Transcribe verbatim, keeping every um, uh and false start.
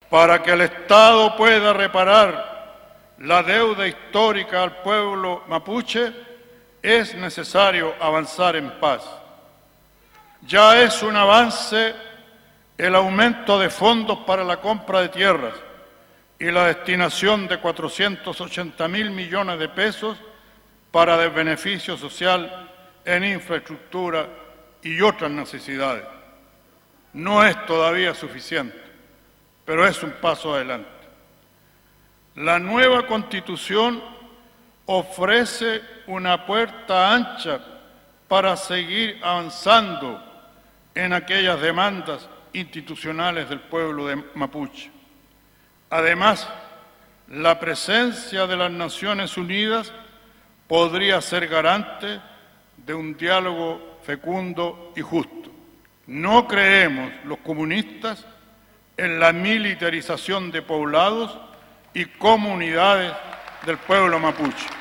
Para que el Estado pueda reparar la deuda histórica al pueblo mapuche, es necesario avanzar en paz. Ya es un avance el aumento de fondos para la compra de tierras y la destinación de cuatrocientos ochenta mil millones de pesos para el beneficio social en infraestructura y otras necesidades. No es todavía suficiente, pero es un paso adelante. La nueva Constitución ofrece una puerta ancha para seguir avanzando en aquellas demandas institucionales del pueblo de mapuche. Además, la presencia de las Naciones Unidas podría ser garante de un diálogo fecundo y justo. No creemos, los comunistas, en la militarización de poblados y comunidades del pueblo mapuche.